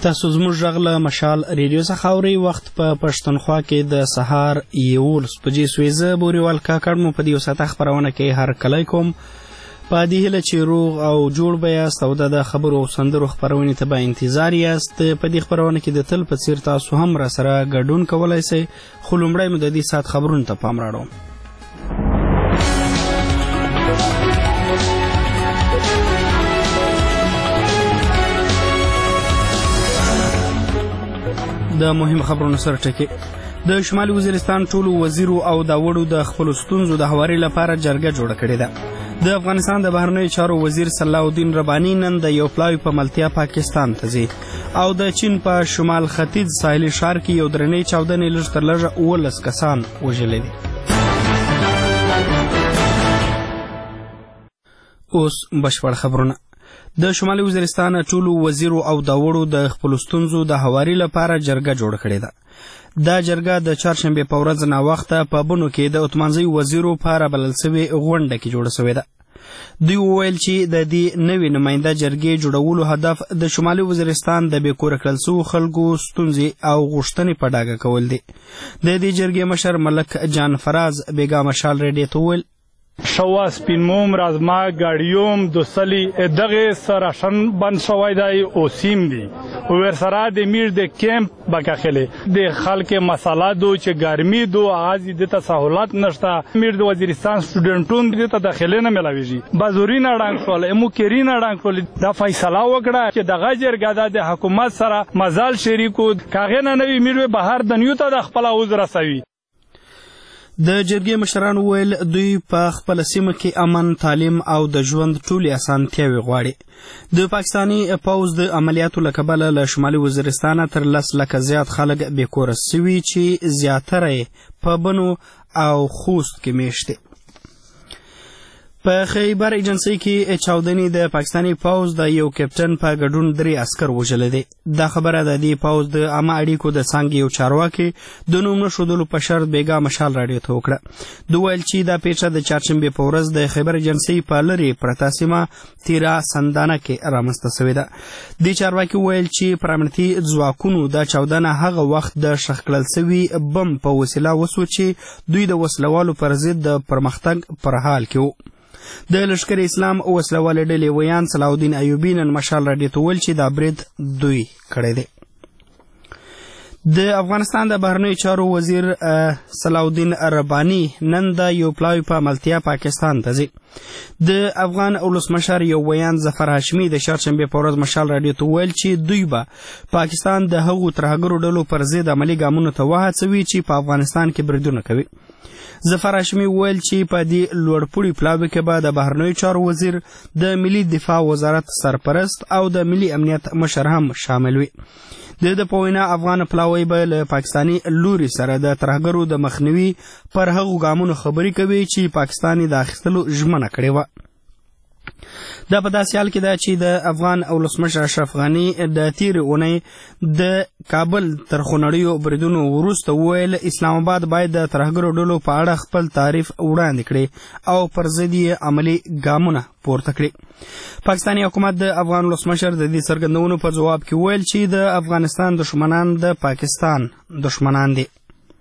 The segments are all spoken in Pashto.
تاسو زموږ غږ له مشال ریډیو څخه اورئ. وخت په پښتونخوا کې د سهار 11 بجې سوې. زه بوریوال کاکړ مو په دې وساته خپرونه کې هرکلی کوم. په دې هیله چې روغ او جوړ به یاست او د خبرو او سندرو خپرونې ته به انتظار یاست. په دې خپرونه کې د تل په څیر تاسو هم راسره ګډون کولی شئ، خو لومړی مو د دې ساعت خبرونو ته پام راړو. د مهم خبرونو سره ټکی. د شمالي وزیرستان ټولو وزیرو او د وړو د خپلو ستونزو د هواري لپاره جرګه جوړه کړې ده. د افغانستان د بهرنیو چارو وزیر صلاح الدین رباني نن د یو پلاوي په ملتیا پاکستان ته ځي او د چین په شمال ختیځ ساحلي ښار کې یو درنې چاودنې لږ تر لږه 19 کسان وژلي دي. اوس بشپړ خبرونه. د شمالي وزیرستان ټولو وزیرو او د وړو د خپلو ستونزو د هواري لپاره جرګه جوړه کړې ده. دا جرګه د چهارشنبې په ورځ ناوخته په بنو کې د اتمانزي وزیرو په رابلل سوې غونډه کې جوړه سوې ده. دوی وویل چې د دې نوې نماینده جرګې جوړولو هدف د شمالي وزیرستان د بې کوره کړل سوو خلکو ستونزې او غوښتنې په ډاګه کول دي. د دې جرګې مشر ملک جان فراز بیګا مشال ریډیو ته وویل: شوا سپینموم رازما ګاډیوم دوسلی دغه سراشن بند شوی دی او سیم دی ورسره د میر د کیمپ بکاخله د خلک مساله دو چې ګرمي دو آزی د تسهولات نشته. میر د وزیرستان سټوډنټون د تداخله نه ملاويږي بازورین اړنګ شول امو کرین اړنګ شول. دا فیصله وکړه چې دغه جرګه د حکومت سره مزال شریکو کاغه نه نوی میر بهر د نیو ته د خپل اوز رسوي. د جرګې مشران وویل دوی په خپل سیمه کې امن، تعلیم او د ژوند ټولې اسانتیاوې غواړي. د پاکستاني پوځ د عملیاتو له کبله له شمالي وزیرستانه تر 10 لکه زیات خلک بې کوره سوي چې زیاتره یې په بنو او خوست کې میشت دي. په خیبر ایجنسۍ کې چاودنې د پاکستاني پوځ د یو کپټن په ګډون 3 عسکر وژلي دي. دا خبره د دې پوځ د عامه اړیکو د څانګې یو چارواکي د نوم نه ښودلو په شرط بیګا مشال راډیو ته وکړه. دوی ویل چې دا پیښه د چهارشنبې په ورځ د خیبر ایجنسۍ په لرې پرته سیمه تیرا سندانه کې رامنځته سوې ده. دې چارواکي ویل چې پر امنیتي ځواکونو دا چاودنه هغه وخت د ښخ کړل سوي بم په وسیله وسو چې دوی د وسلوالو پر ضد د پرمختګ پر حال کې وو. د لښکر اسلام وسلوالې ډلې ویان صلاح الدین ایوبي نن مشال راډیو ته ویل چې دا برید دوی کړی دی. د افغانستان د بهرنیو چارو وزیر صلاح الدین رباني نن د یو پلاوي په ملتیا پاکستان ته ځي. د افغان ولسمشر یو ویان ظفر هاشمي د چهارشنبې په ورځ مشال راډیو ته ویل چې دوی به پاکستان د هغو ترهګرو ډلو پر ضد عملي ګامونو ته وهڅوي چې په افغانستان کې بریدونه کوي. ظفر هاشمي ویل چې په دې لوړپوړي پلاوي کې به د بهرنیو چارو وزیر، د ملي دفاع وزارت سرپرست او د ملي امنیت مشر هم شامل وي. د په وینا افغان پلاوی به له پاکستاني لوري سره د ترهګرو د مخنیوي پر هغو ګامونو خبرې کوي چې پاکستان یې د اخیستلو ژمنه کړې وه. دا په داسې حال کې ده چې د افغان ولسمشر اشرف غني د تېرې اونۍ د کابل تر خونړیو بریدونو وروسته وویل اسلام آباد باید د ترهګرو ډلو په اړه خپل تعریف وړاندې کړي او پر ضد یې عملي ګامونه پورته کړي. پاکستاني حکومت د افغان ولسمشر د دې څرګندونو په ځواب کې وویل چې د افغانستان دښمنان د پاکستان دښمنان دي.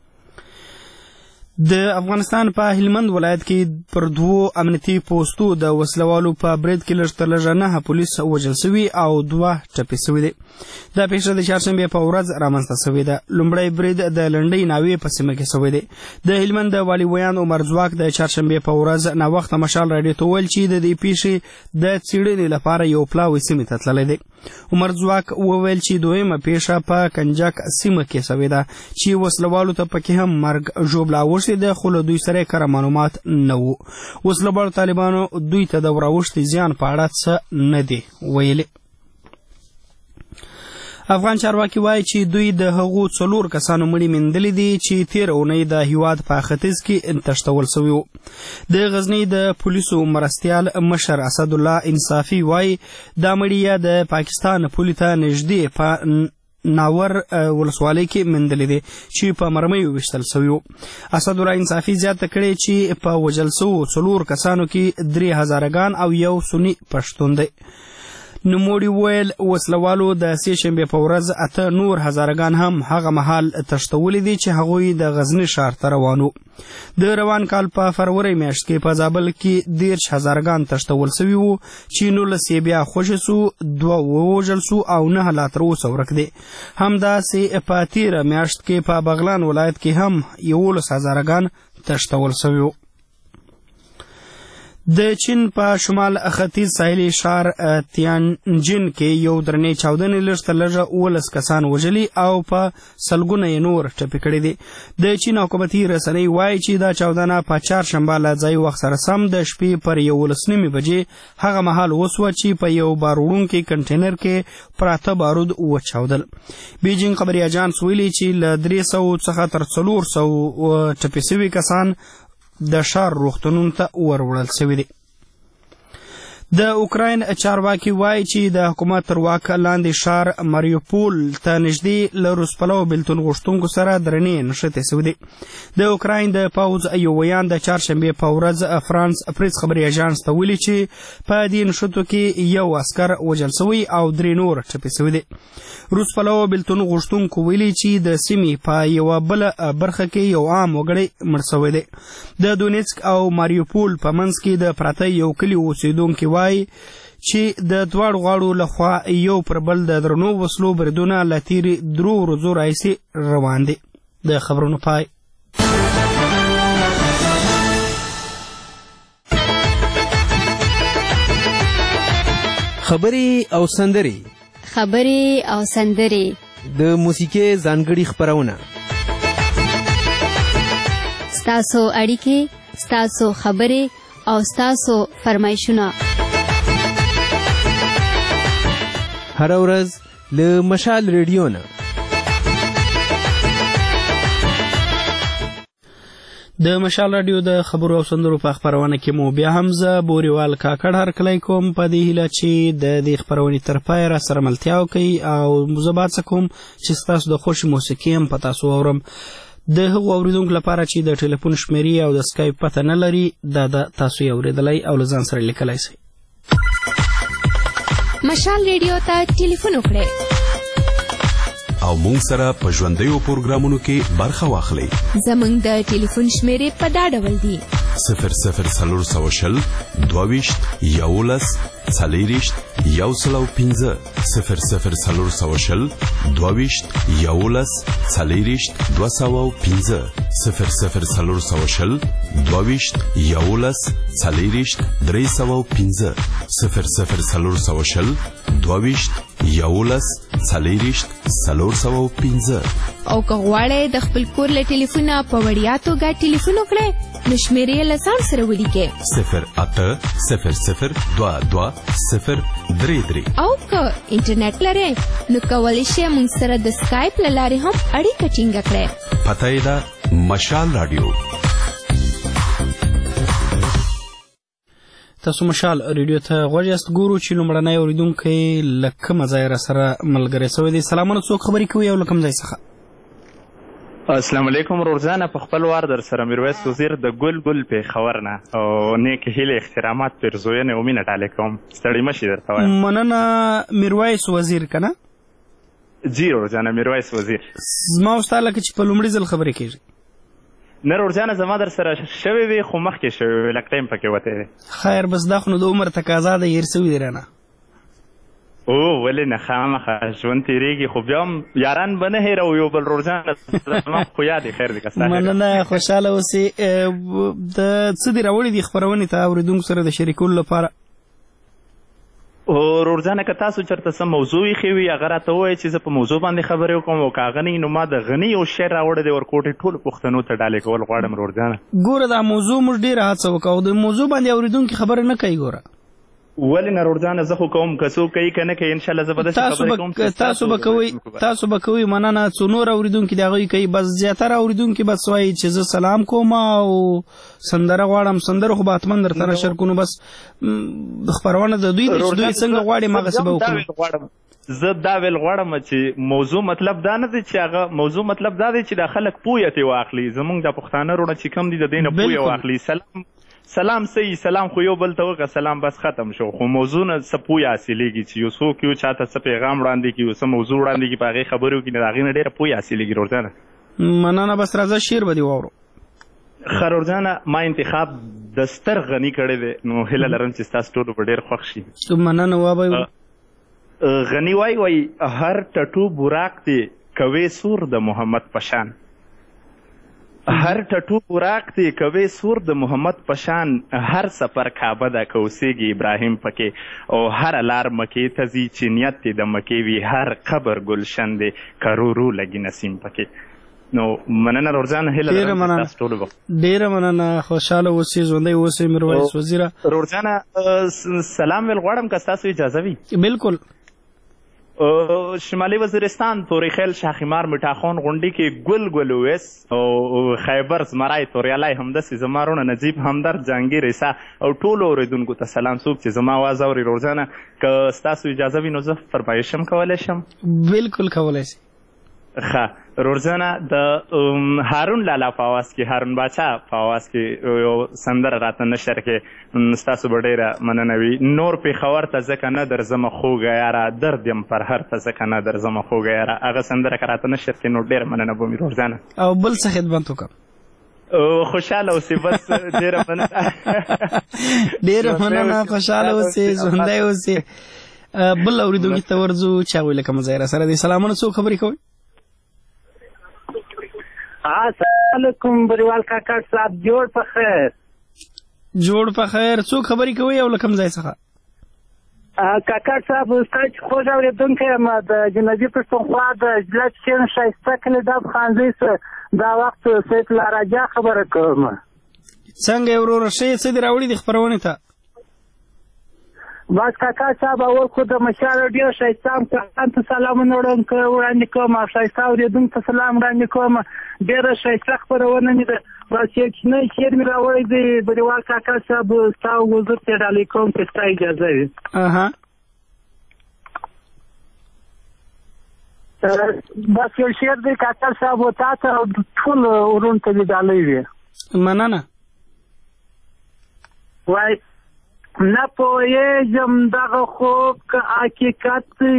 د افغانستان په هلمند ولایت کې پر 2 امنیتي پوستو د وسلوالو په برید کې لږ تر لږه 9 پولیس وژل سوي او 2 ټپي سوي دي. دا پیښه د چهارشنبې په ورځ رامنځته سوې ده. لومړی برید د لنډۍ ناوې په سیمه کې سوی دی. د هلمند د والي ویان عمر ځواک د چهارشنبې په ورځ ناوخته مشال راډیو ته ویل چې د دې پیښې د څېړنې لپاره یو پلاوی سیمې ته تللی دی. عمر ځواک وویل چې دویمه پیښه په کنجک سیمه کې سوې ده چې وسلوالو ته پکې هم مرګ ژوبله اوښتې ده، خو له دوی سره کره معلومات نه وو. وسلوالو طالبانو دوی ته د وراوښتي زیان په اړه څه نه دي ویلي. افغان چارواکي وایي چې دوی د هغو 4 کسانو مړي موندلي دي چې تېره اونۍ د هیواد په ختیځ کې تښتول سوي وو. د غزني د پولیسو مرستیال مشر اسد الله انصافي وایي دا مړي یا د پاکستان پولې ته نږدې په ناور ولسوالۍ کې موندلي دي چې په مرمیو ویشتل سوي وو. اسد الله انصافي زیاته کړې چې په وژل سوو 4 کسانو کې 3000 ګان او 1 سني پښتون دی. نوموړي وویل وسلوالو د سې شنبې په ورځ 8 نور هزارګان هم هغه مهال تښتولي دي چې هغوی د غزني ښار ته روان وو. د روان کال په فروری میاشت کې په زابل کې 13 هزارګان تښتول سوي وو چې 19 یې بیا خوشي سو، 2 ووژل سو او 9 لا تر اوسه ورک دي. همداسې په تېره میاشت کې په بغلان ولایت کې هم 11 هزارګان تښتول سوي وو. د چین په شمال ختیځ ساحلي ښار تیانجن کې یو درنې چاودنې لږ تر لږه 19 کسان وژلي او په سلګونه یې نور ټپي کړي دي. د چین حکومتي رسنۍ وایي چې دا چاودنه په چهارشنبه له ځایي وخت سره سم د شپې پر 11 بجې هغه مهال وسوه چې په یو بار وړونکي کنټینر کې پراته بارود وچاودل. بیجینګ خبري اژانس ویلي چې له 300 څخه تر 400 ټپي سوي کسان د ښار روغتونونو ته وروړل سوي دي. د اوکراین چارواکي وایي چې د حکومت تر واک لاندې ښار ماریوپول ته نږدې له روس پلوه بېلتون غوښتونکو سره درنې نښتې سوي دي. د اوکراین د پوځ یو ویان د چهارشنبې په ورځ فرانس پریس خبري اژانس ته ویلي چې په دې نښتو کې یو عسکر وژل سوی او 3 نور ټپي سوي دي. روس پلوه بېلتون غوښتونکو ویلي چې د سیمې په یوه بله برخه کې یو عام وګړی مړ سوی دی. د دونیتسک او ماریوپول په منځ کې د پراته یو کلي اوسېدونکي وایي چې د دواړو غاړو لخوا یو پر بل د درنو وسلو بریدونه له تېرې 3 ورځو راهیسې روان دي. د خبرونو پای. خبرې او سندرې د موسیقۍ ځانګړي خپرونه، ستاسو اړیکې، ستاسو خبرې او ستاسو فرمایشونه هر ورځ له مشال ریډیو نه. د مشال راډیو د خبرو او سندرو په خپرونه کې مو بیا هم زه بوریوال کاکړ هرکلی کوم په دې هیله چې د دې خپرونې تر پایه را سره ملتیا وکړئ او زه به هڅه کوم چې ستاسو د خوښې موسیقي هم په تاسو واورم. د هغو اوریدونکو لپاره چې د ټلیفون شمیرې او د سکایپ پته نه لري دا تاسو یې اورېدلی او له ځان سره لیکلی شئ. مشال ریډیو ته ټلیفون وکړئ او مونږ سره په ژوندیو پروګرامونو کې برخه واخلئ. زمونږ د ټلیفون شمیرې په دا ډول دي: 00 22 11 40 105 00 22 11 40 205 00 22 11 40 305 00 22 11 40 305. او که غواړئ د خپل کور له ټلیفونه په وړیا توګه ټلیفون وکړئ نو شمیرې یې له ځان سره ولیکئ 0800 22 033. او که انټرنیټ لرئ نو کولی شئ موږ سره د سکایپ له لارې هم اړیکه ټینګه کړئ. پته یې ده مشال راډیو. تاسو مشال ریډیو ته غوږ یاست. ګورو چې لومړنی اورېدونکی له کومه ځایه را سره ملګری سوی دی. سلامونه، څوک خبرې کوي او له کوم ځای څخه؟ السلام علیکم روزانه. په خپل وار در سره میرویس وزیر د ګل پېښور نه او نیک هیلې احترامات پیرزوینې او مینه ډالۍ کوم. ستړي مشي درته وایم. مننه میرویس وزیر که نه؟ جی روزانه میرویس وزیر. زما او ستا لکه چې په لومړي ځل خبرې کېږي. نه روزانه زما در سره شوې وي خو مخکې شوې وي، لږ ټایم پکې وتی دی. خیر بس دا خو نو د عمر تقاضا ده، هېر سوي دی رانه. او ولې نه، خامخا ژوند تېرېږي خو بیا هم یاران به نه هېروو یو بل. روزانه زما خو یاد یې خیر دی که ستا مننه، خوشحاله اوسې. د څه دې راوړي دي خپرونې ته اورېدونکو سره د شریکولو لپاره؟ او روزانه که تاسو چېرته څه موضوع ایښې وي هغه راته ووایئ چې زه په موضوع باندې خبرې وکړم، او که هغه نه وي نو ما د غني یو شعر راوړی دی ورکوټې ټولو پښتنو ته ډالۍ کول غواړم روزانه. ګوره دا موضوع موږ ډېره هڅه وکړه او د موضوع باندې اورېدونکي خبره نه کوي. ګوره ولې نه روزانه زه خو کوم، که څوک کوي که نه کوي انشاءالله زه به داسې خبرې کوم. تاسو به کوئ، مننه. څو نور اورېدونکي د هغوی کوي، بس زیاتره اورېدونکي بس وایي چې زه سلام کوم او سندره غواړم. سندره خو به حتما درته نشر کړو. بس خپرونه د دوی دوی څنګه غواړي هماغسې به وکړو. زه دا ویل غواړم چې موضوع مطلب دا نه دی چې هغه موضوع مطلب دا دی چې دا خلک پویه ترې واخلي. زمونږ د پښتانه وروڼه چې کوم دي د دې نه پویه واخلي. سلام صحیح سلام خو یو بل ته وکړه سلام بس ختم شو خو موضوع نه څه پوهه حاصلېږي چې یو څوک یو چاته څه پیغام وړاندې کړي یو څه موضوع وړاندې کړي په هغې خبرې وکړي نو د هغې نه ډېره پوهه حاصلېږي روزانه مننه بس راځه شعر به دې واورو ښه روزانه ما انتخاب د ستر غني کړی دی نو هیله لرم چې ستاسو ټولو به ډېر خوښ شي مننه وابه غني وایي هر ټټو براق دی کوي سور د محمد پشان هر ټټو براق دی کوي سور د محمد پشان هر سفر کعبه ده که اوسېږي ابراهیم پکې او هر لار مکې ته ځي چې نیت دی د مکې وي هر قبر ګلشن دی که رو رو لګي نسیم پکې نو مننه روزانه هیله لرم چې تاسو ټولو به ډېره مننه خوشحاله اوسئ ژوندی اوسئ میرویس وزیره روزانه سلام ویل غواړم که ستاسو اجازه وي بالکل شمالي وزیرستان توریخیل شاخیمار میټاخون غونډي کې ګل ګل اویس او خیبر زمرای توریالی همداسې زما رونه نجیب همدرد جهانګیر عیسی او ټولو اورېدونکو ته سلام څوک چې زما اواز اوري روزانه که ستاسو اجازه وي نو زه فرمایش هم کولی شم بالکل کولی شي ښه روزانه د هارون لالا په اواز کې هارون باچا په اواز کې یو سندره راته نشر کې ستاسو به ډېره مننه وي نور پېښور ته ځکه نه درځمه خوږه یاره درد یم پر هر ته ځکه نه درځمه خوږه یاره هغه سندره که راته نشر کې نو ډېره مننه به مې روزانه او بل څه خدمت وکړم خوشحاله اوسې بس ډېره مننه ډېره مننه خوشحاله اوسې ژوندی اوسې بل اورېدونکي ته ورځو چا ویل که مظاهره سره دی سلامونه څوک خبرې کوئ السلام علیکم بریوال کاکړ صاحب جوړ په خیر جوړ په خیر څوک خبرې کوئ او له کوم ځای څخه کاکړ صاحب ستاسو خوږ اورېدونکی یم د جنوبي پښتونخوا د جلات شین ښایسته کلي ډب خانزۍ دا وخت سیف الله راجا خبره کوم څنګه یې وروره ښه یې څه دې راوړي دي خپرونې ته بس کاکا صاحب اول خو د مشال ډېر ښایسته کسان ته سلامونه وړاندې کوم او ښایسته اورېدونکو ته سلام وړاندې کوم ډېره ښایسته خپرونه مې ده بس یو کوچنی شعر مې راوړی دی بریوال کاکا صاحب ستا حضور ته ډالۍ کوم که ستا اجازه وي بس یو شعر دی کاکا صاحب و تا ته او ټول ورونو ته دې ډالۍ وي مننه وایي نه پوهېږم دغه خوب که حقیقت دی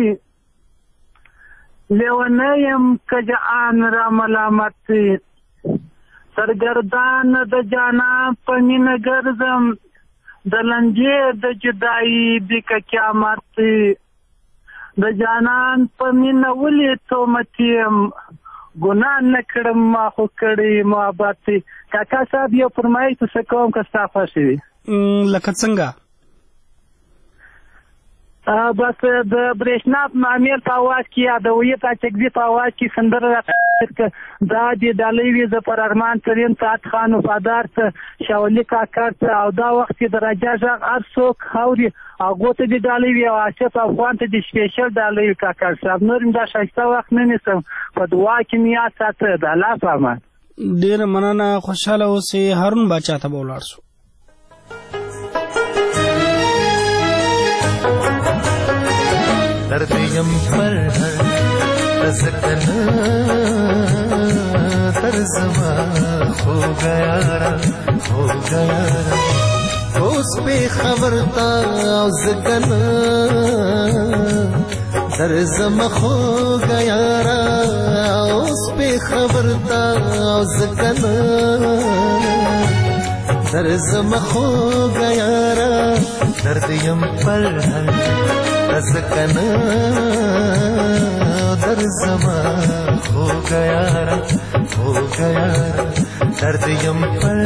لیونی یم که جهان را ملامت دی سرګردان د جانان په مینه ګرځم د لنجې د جدایي بیکه قیامت دی د جانان په مینه ولې تهمت یم ګناه نه کړم ما خو کړی محبت دی کاکا صاحب یو فرمایش څه کوم که ستا خوښې وي لکه څنګه بس د برېښنا معامل په اواز کې یا د ویې پاچکزي په اواز کې سندره راته دا دې ډالۍ وي زه پر ارمان کریم سعد خان وفادار ته شاولي کاکړ ته او دا وخت کې د راجا غږ هر څوک اوري هغو ته دې ډالۍ وي او آصف افغان ته دې سپېشل ډالۍ وي کاکړ صاحب نور مې دا ښایسته وخت نه نیسم په دعا کې مې یاد ساته د الله په امان ډېره مننه خوشحاله اوسې هارون باچا ته به ولاړ شو دردیم پر تزکنا در زما ہو گیا اس پہ خبرتا زکنا در زما ہو گیا اس پہ خبرتا زکنا در زما ہو گیا دردیم پر زکنا در زما ہو گیا درد یم پر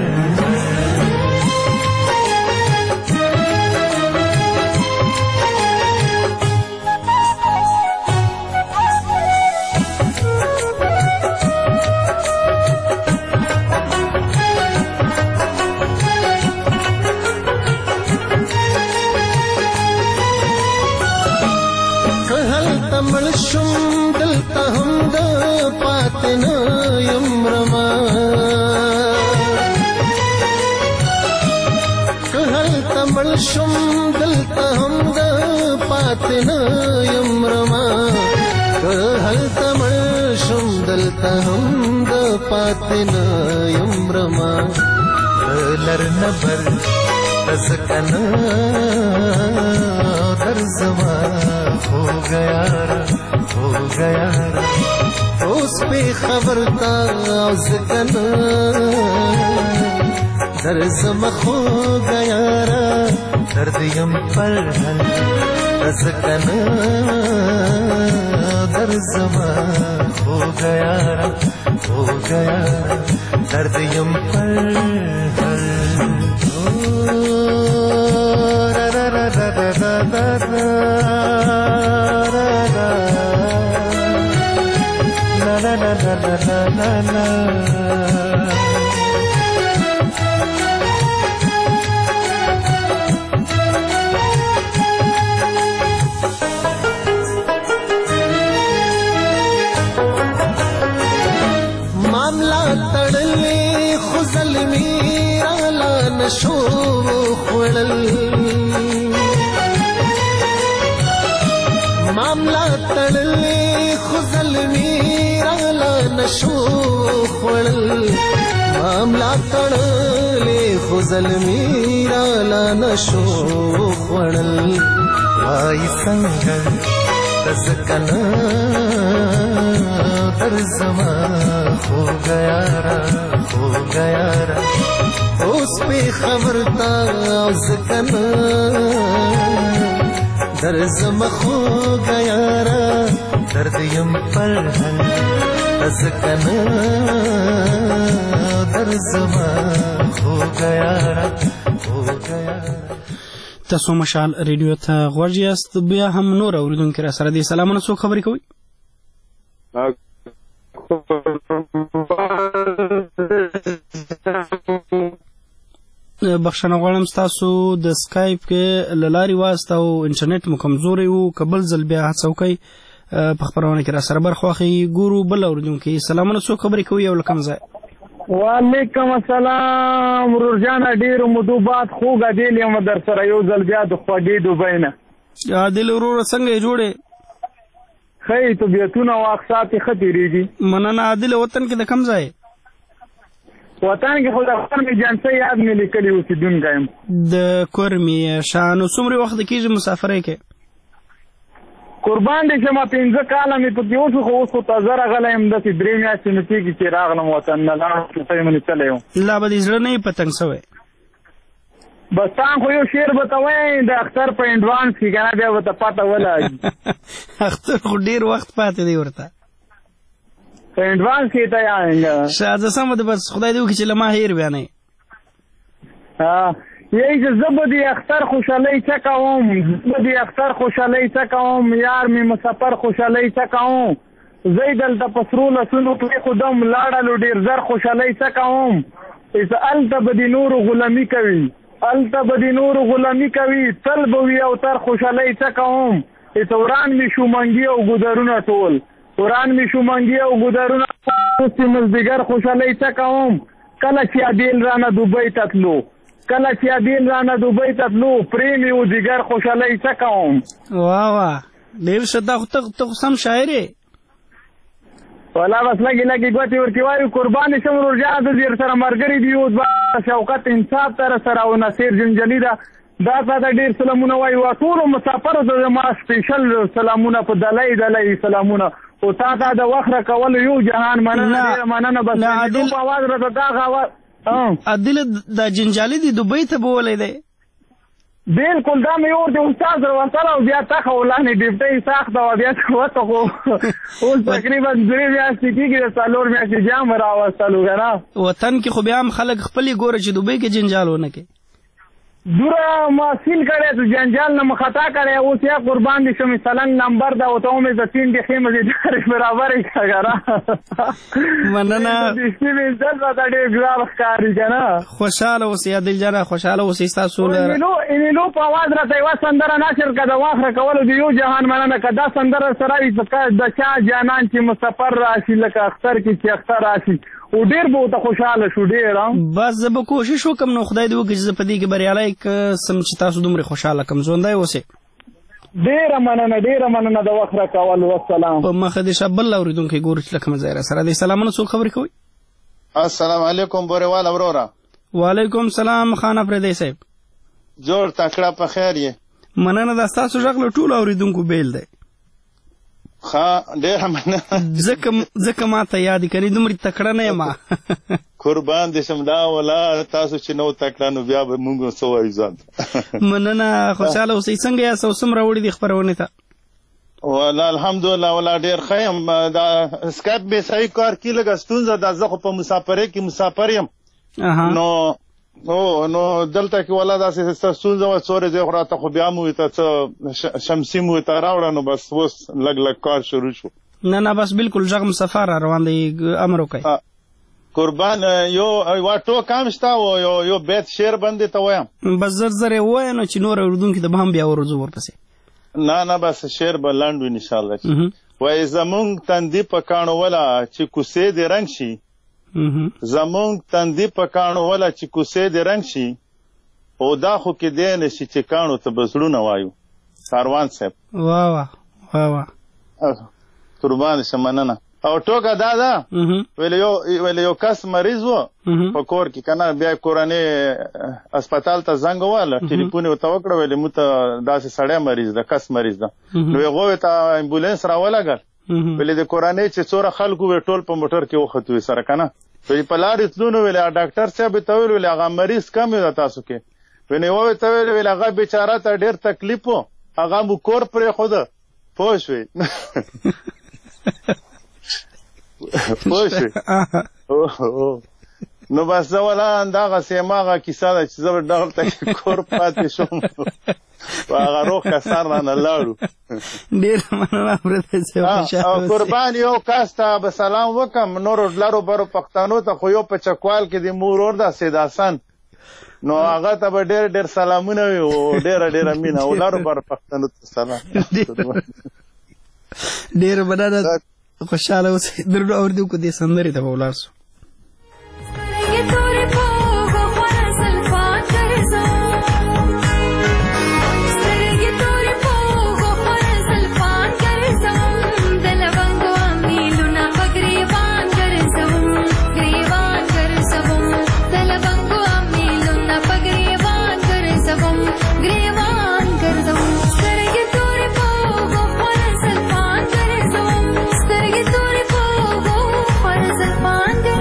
شم دلتا هم د پاتنا یمرما که هل تمر شم دلتا هم د پاتنا یمرما लर नबर तज़कना दर ज़मा हो गया उस पे खबर था ज़कना दर ज़मा हो गया दर्द यम पर हल तज़कना दर ज़मा हो गया दर्द यम पर हल मामला तड़ले खुजल मीरा ला नशो खुड़ल मामला तड़ले खुजल मीरा ला नशो खुड़ल मामला तड़ले खुजल मीरा ला नशो खुड़ल आई संगल तज़कना दर ज़मा हो गया उस पे खबर था ज़कना दर ज़मा हो गया दर्द यम पर हल तज़कना दर ज़मा हो गया تاسو مشال ریډیو ته غوږ یاست بیا هم نور اوریدونکي را سره دي سلامونه څوک خبرې کوي بخښنه غواړم ستاسو د سکایپ کې له لارې واسطه او انټرنیټ مو کمزوری و که بل ځل بیا هڅه وکئ په خپرونه کې را سره برخه واخلئ ګورو بل اورېدونکي سلامونه څوک خبرې کوي او له کوم ځای وعلیکم السلام ورجانه ډېرو مودو بعد خوږ عادل یم در سره یو ځل بیا د خوږې دوبۍ نه عادل وروره څنګه یې جوړې ښه طبیعتونه او اقساط یې ښه تېرېږي مننه عادل وطن کې د کوم ځای وطن کې خو د کورمې جنسۍ یاد مې لیکلي اوسېدونکی یم د کورمې شاه نو څومره وخت کېږي مسافرۍ کې قربان دې شمه 15 کاله مې پکې اوسو خو اوس خو تازه راغلی یم داسې 3 میاشتې نه کېږي چې راغلم وطن نه لاړم کښتۍ مې لیکلی یم لا به دې زړه نه یې پتنګ شوی بستان خو یو شعر به ته وایي د اختر په انډوانس کې که نه بیا به ته پته ولګي اختر خو ډېر وخت پاتې دی ورته په انډوانس کې ته یانګه شاه سمه ده بس خدای دې وکړي چې له ما هیر بیا نه یی چې زه به د اختر خوشحالۍ څه کوم یار مې مسافر خوشحالۍ څه کوم زه یې دلته په سرو لسونو پرېښودم لاړلو ډېر زر خوشحالۍ څه کوم هلته به د نورو غلامي کوي تل به وي او تر خوشحالۍ څه کوم وران مې شو منګي او ګودرونه ټول اوس چې مازدیګر خوشحالۍ څه کوم کله چې عادل رانه دوبۍ ته تلو پرې مې و دیګر خوشحالۍ څه کوم واه ډېر ښه دا خو ته سم شاعر یې والا بس لګې ګوتې ورکې وایو قربان شم ورورجانه زه ډېر سره ملګري دي اوس شوکت انصاف ته راسره او نصیر جنجلي ده دا تاته ډېر سلامونه وایو ټولو مسافرو ته زما سپیشل سلامونه په دلی سلامونه او تا ته د وخت راکولو یو جهان مننه بس په اواز راته دغه اواز عادل دا جنجالي دی دوبۍ ته بولی دی بالکل دا مې ورته استاد سره وصله او بیا تخه ولانې ډیپټۍ ساخته وه بیا وته خو اوس تقریبا 3 میاشتې کېږي د 4 میاشتې جام راوستلو که نه وطن کې خو بیا هم خلک خپلې ګوره چې دوبۍ کې جنجال ونه کړي دوره محصل کړی تو جنجال نه خطا کړی اوس یا قربان دي شم سلنګ نمبر دا او ته مې د 3 دقیقې مزیدار برابر یې کړه مننه د سپین عزت راته ډېر ګران ښکاري که نه خوشحاله اوسئ عادل جانه خوشحاله اوسئ ستاسو انیلو په اواز راته یوه سندره نشر که د وخت راکولو د یو جهان مننه که دا سندره سره وي د چا جانان چې مسافر راشي لکه اختر کې چې اختر راشي او ډېر به ورته خوشحاله شو ډېر بس زه به کوشش وکړم نو خدای دې وکړي چې زه په دې کې بریالی سم چې تاسو دومره خوشحاله کړم ژوندی اوسئ ډېره مننه د وخت راکول والسلام په مخه دې شه بل اورېدونکی ګورو چې له کومه ځای را سره دی سلامونه څوک خبرې کوئ السلام علیکم بورېواله وروره وعلیکم سلام خان افریدی صاحب. جوړ تکړه په خیر یې. مننه د ستاسو غږ له ټولو اوریدونکو بیل دی. ښه ډېره مننه. ځکه ما ته یاد کړي دومره تکړه نه یم. قربان دې شم دا ولا تاسو چې نو تکړه نو بیا به موږ څه وایو ځان. مننه خوشحاله اوسئ. څنګه یاست او څومره وړي دي خپرونې ته؟ ولا الحمدلله ولا ډېر ښه یم. دا سکایپ مې صحیح کار کې لږه ستونزه ده. زه خو په مسافرۍ کې مسافر یم نو دلته کې ولا داسې ستونزه وه څورې ځای خو راته خو بیا مو ته څه شمسي مو ته راوړه نو بس اوس لږ کار شروع شو. نه بس بالکل غږ مسافر را روان دی. امر وکړئ. قربان یو ټوک هم شته او یو بیت شعر باندې ته وایم. بس زر یې ووایه نو چې نور اورېدونکي ته به هم بیا ورځو ورپسې. نه بس شعر به لنډ وي انشاءالله. وایي زمونږ تندي په کاڼو وله چې کوڅې دې رنګ شي، زمونږ تندي په کاڼو وله چې کوڅې دې رنګ شي، او دا خو کې دی نه شي چې کاڼو ته به زړونه وایو. کاروان صاحب واه قربان شم. مننه. او ټوکه دا ده ویل یو کس مریض و په کور کې که نه، بیا کورنۍ اسپتال ته زنګ وواله، ټلیفون یې ورته وکړه ویل موږ ته داسې سړی مریض ده، کس مریض ده. نو هغوی ته امبولانس راولګل. ویلې د کورنۍ چې څوره خلکو وی ټول په موټر کې وختو وي سره که نه. ویلې په لارې تلو نو ویلې ډاکټر صاحب یې ته ویل ویلې هغه مریض کم ده تاسو کې. ویلې ووی ته ویل ویل هغه بیچاره ته ډېر تکلیف و، هغه مو کور پرېښوده. پوه شوې پوه شوې. نو بس زه ولا همدغسې هماغه کیسه ده چې زه به دغلته کور پاتې شوم په هغه روغ کسان رانه لاړو. ډېره مننه اورېدی صاحب. او قربان یو کس ته به سلام وکړم نورو لرو برو پښتنو ته، خو یو په چکوال کې د مور ور ده سید حسن، نو هغه ته به ډېر سلامونه وي او ډېره مینه. او لرو برو پښتنو ته سلام. ډېره مننه. خوشحاله اوسئ. درنو اورېدونکو دې سندرې ته به ولاړ سو. Find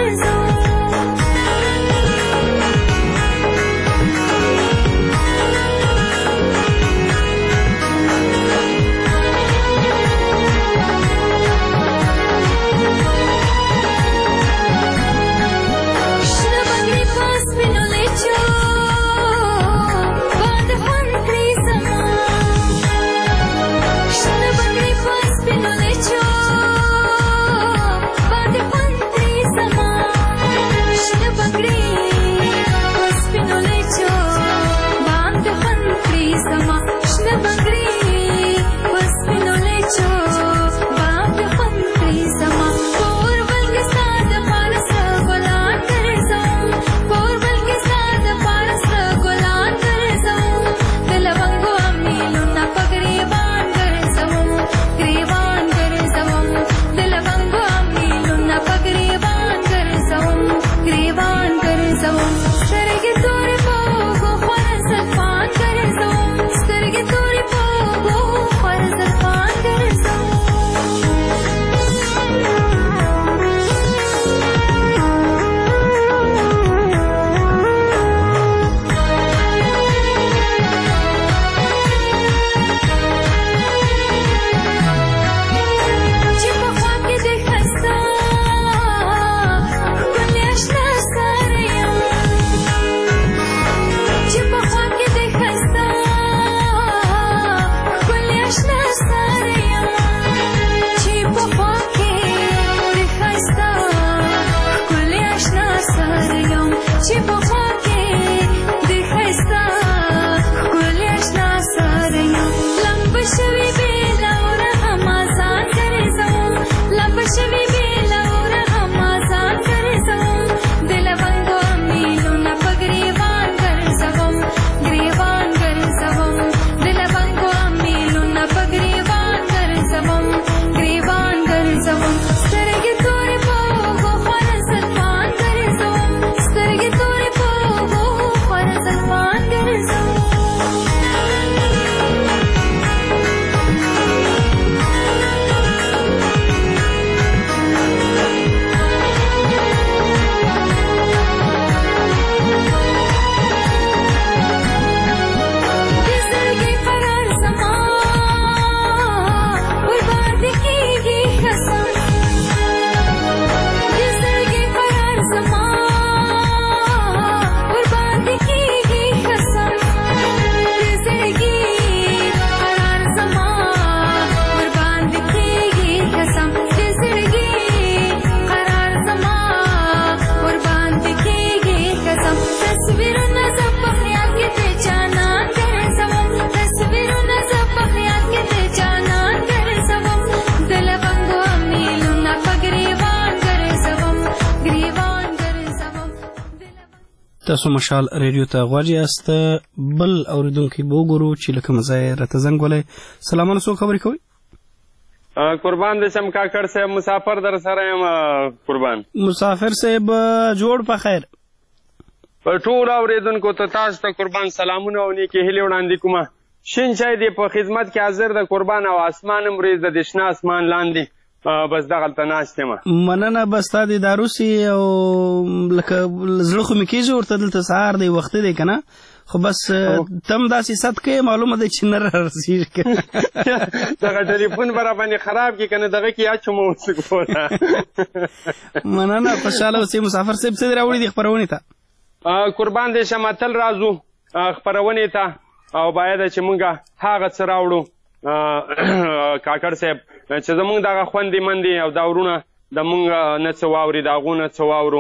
تاسو مشال ریډیو ته غواړئ یاست. بل اوریدونکي به وګورو چې له کومه ځایه راته زنګ ولی. سلامونه، څوک خبرې کوئ؟ قربان دې شم کاکړ صاحب، مسافر در سره یم. قربان مسافر صاحب جوړ په خیر. ټول اوریدونکو ته تاسو ته قربان سلامونه او نیکې هیلې وړاندې کومه. شین چای دې په خدمت کې حاضر د قربان، او اسمان هم ورېځ د شنه اسمان لاندې بس دغلته ناست یم. مننه. بس تا دې دا روسي او لکه زړه خو مې کېږي ورته دلته سهار دی وختي دی که نه، خو بس تم داسې صد کوې معلومه دی چې نه رارسېږي. دغه ټلیفون به راباندې خراب کړي که نه دغه کې اچوم اوس ګوره. مننه، خوشحاله اوسې. مسافر صاحب څه دې راوړي دي خپرونې ته؟ قربان دې شم تل راځو خپرونې ته، او باید چې موږ هغه څه راوړو کاکړ صاحب چې زموږ دغه خوندې مندې او دا ورونه د موږ نه څه واوري، د هغو نه څه واورو.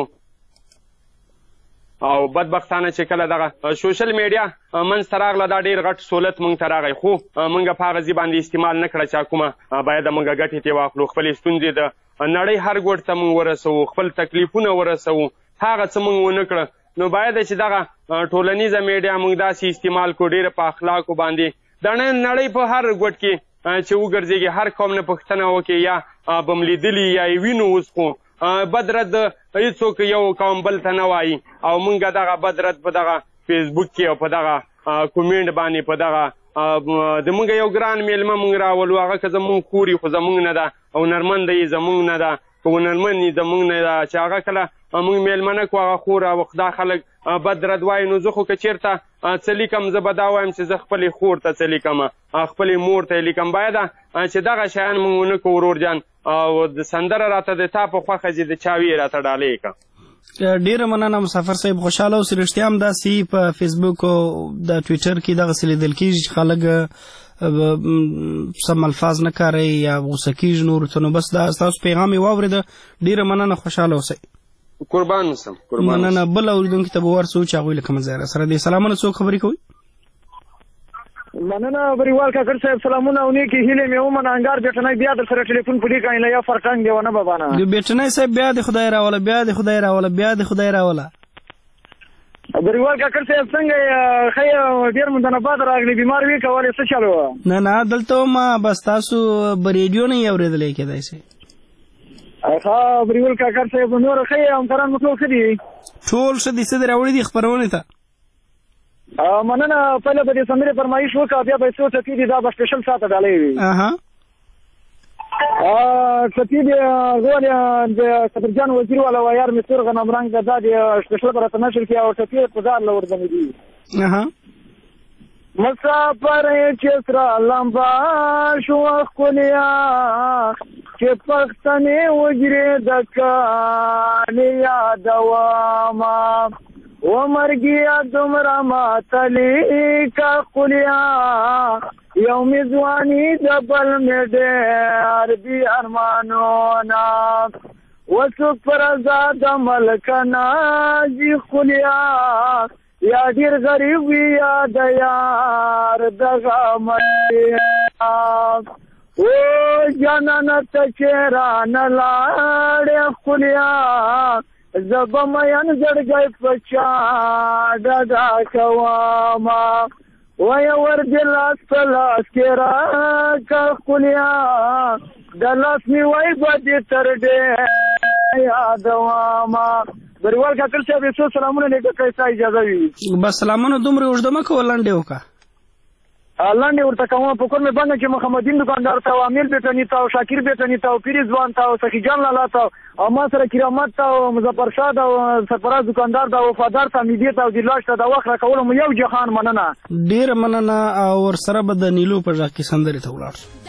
او بدبختانه چې کله دغه سوشل میډیا منځته راغله دا ډېر غټ سهولت موږ ته راغی، خو موږ په هغه ځای باندې استعمال نه کړه چې کومه باید موږ ګټې ترې واخلو، خپلې ستونزې د نړۍ هر ګوټ ته موږ ورسوو، خپل تکلیفونه ورسوو. هغه څه موږ ونه کړه، نو باید چې دغه ټولنیزه میډیا موږ داسې استعمال کړو ډېر په اخلاقو باندې د نړۍ په هر ګوټ کې چې وګرځېږي، هر قوم نه پوښتنه وکړي یا به م لیدلي یا یې وینو. اوس خو بد رد هېڅوک یو قوم بل ته نه وایي، او موږ دغه بد رد په دغه فیسبوک کې او په دغه کومنټ باندې په دغه د موږ یو ګران میلمه موږ راولو، هغه که زموږ خور خو زموږ نه ده، او نرمنده یې زموږ نه ده، که ونرمن یې زموږ نه ده، چې هغه کله موږ میلمنه کړو هغه خور او دا خلک بد رد وایي. نو زه خو که چېرته څه لیکم زه به دا وایم چې زه خپلې خور ته څه لیکم، خپلې مور ته یې لیکم. باید چې دغه شیان موږ ونه کړو ورورجان. او د سندره راته د تا په خوښه چې د چا وي راته ډالۍ کړه. ډېره مننه مسافر صاحب، خوشحاله اوسې. رښتیا هم داسې په فیسبوک او د ټویټر کې دغسې لیدل کېږي چې خلک سم الفاظ نه کاروي یا غوسه کېږي نورو ته. نو بس دا ستاسو پیغام یې واورېده. ډېره مننه، خوشحاله اوسئ. قربان اوسم. مننه. بل اورېدونکي ته به ورسو چې هغوی له کومه ځایه راسره دي. سلامونه، څوک خبرې کوئ؟ مننه بریوال کاکړ صاحب، سلامونه او نیکې هیلې مې ومنه. انګار بیټنۍ بیا در سره ټلیفون پلي کړئ له یا فرټنګ دی ونه بابانه. بیټنۍ صاحب بیا د خدای راوله، بیا د خدای راوله، بیا د خدای راوله. بریوال کاکړ صاحب څنګه ښه ډېر مندنه بعد راغلی، بیمار وي که ولې څه چل وه؟ نه دلته وم، بس تاسو به ریډیو نه یې اورېدلی کېدای شي. ښه بریوال کاکړ صاحب، نور ښه یې همکاران مو ټول ښه دي؟ ټول ښه دي. څه دې راوړي دي خپرونې ته؟ مننه. پهله به دې سندرې فرمایش وکړه، بیا به څو ټکي دي دا به سپېشل ساته ډالۍ وي. ټکي دې غواړي د صدرجان وزیر والا و یار مې سور غنم رنګ دا د سپېشل به راته نشر کړي، او ټکي په ځان له ورځنې دي. مسافر چې سره لمبا شو ښکلیا، چې پښتنې وجرې د کانې یادومه، ومرګیا دومره ماتلې کا ښکلیا، یو مې ځواني د بل مې ډېر بي ارمانونه، وڅوک پر ازاد ملک نازي ښکلیا، یا ډېر غریب وي یا د یار دغه ملیا، او جانانه ته چې رانه لاړې ښکلیا، زبا مین زړګی په چا ډډه کومه، ویه ورځې لاس په لاس کې راکړه ښکلیا، د لاس نیوی به دې تر ډېر یادومه. بریوال کاکړ صاحب یې څو سلامونه لیکه کړئ، ستا اجازه وي. بس سلامونه دومره اوږده مه کوه، لنډې وکړه. لنډې ورته کومه. په کور مې بنده کې محمدین دکاندار ته، او امیر بیټني ته، او شاکر بیټني ته، او پیري ځوان ته، او سخي جان لالا ته، او ما سره کرامت ته، او مظفر شاه ته، او سرفراز دکاندار ته، او وفادار ته، حمیدې ته، او دیلاش ته د وخت راکولو مو یو جهان مننه. ډېره مننه. او ورسره به د نیلو په غږ کې سندرې ته ولاړ شو.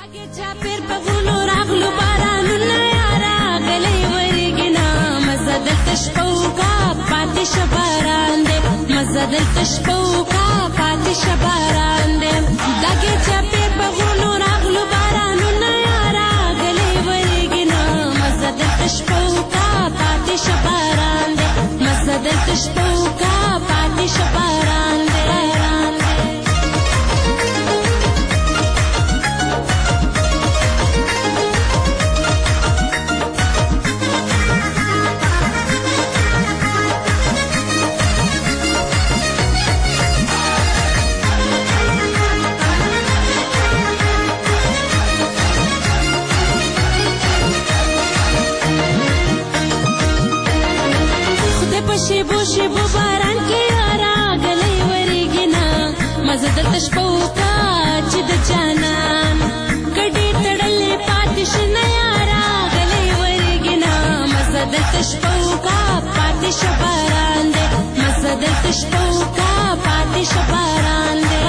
مزه دلته شپه وکړه پاتې شه باران دی، دګې چپې په غرونو راغلو بارانونه راغلې ورېږي نه، مزه دلته شپه وکړه پاتې شه باران دی، مزه دلته شپه وکړه پاتې شه باران دی. شیبو شیبو باران کې راغلی ورېږي نه مزه دلته شپه وکړه چې د جانان ګډې تړلې پاتې شه نه راغلی ورېږي نه مزه دلته شپه وکړه پاتې شه باران دی مزه دلته شپه وکړه پاتې شه باران دی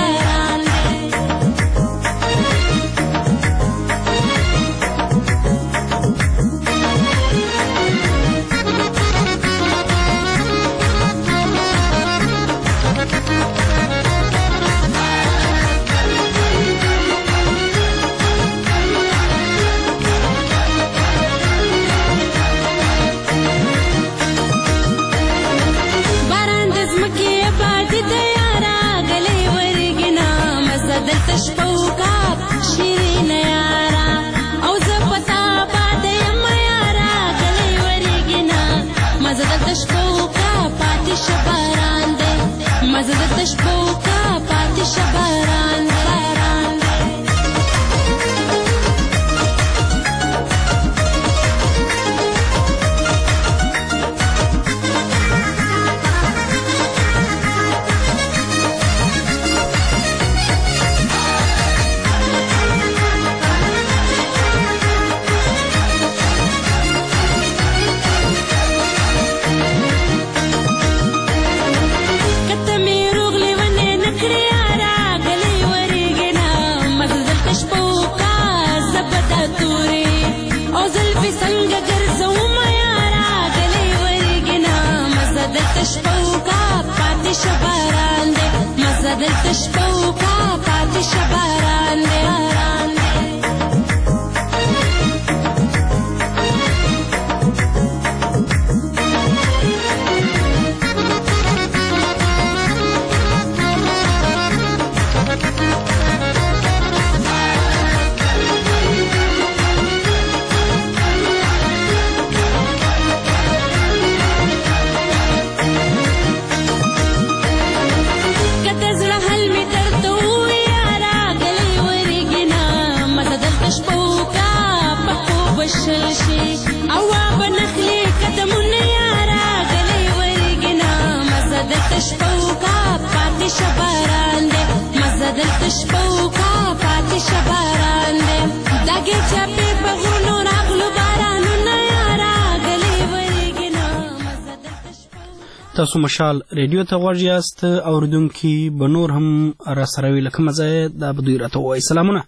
تاسو مشال ریډیو ته غوږ یاست اوریدونکي به نور هم راسره وي لکه مزه دا به دوی راته ووایي سلامونه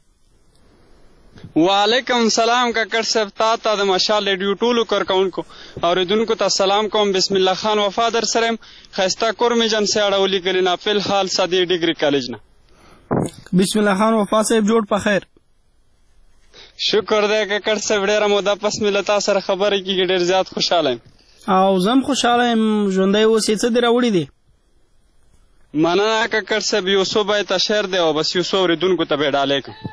وعلیکم سلام کاکړ صاحب تا د مشال ریډیو ټولو کارکونکو اوریدونکو ته سلام کوم بسم الله خان وفادر سره یم ښایسته کور مې جن سیاړه ولیکلې نه فی الحال صدی ډیګري کالج نه بسم الله خان وفا صاحب جوړ په خیر شکر دی کاکړ صاحب ډېره موده پس مې له تا سره خبرې کېږي ډېر زیات خوشحاله یم او زم خوشحاله یم ژوندی اوس یې څه دې راوړي دي مننه کاکړ صاحب یو څو بیته شعر دی او بس یو څو اورېدونکو ته به یې ډالۍ کړم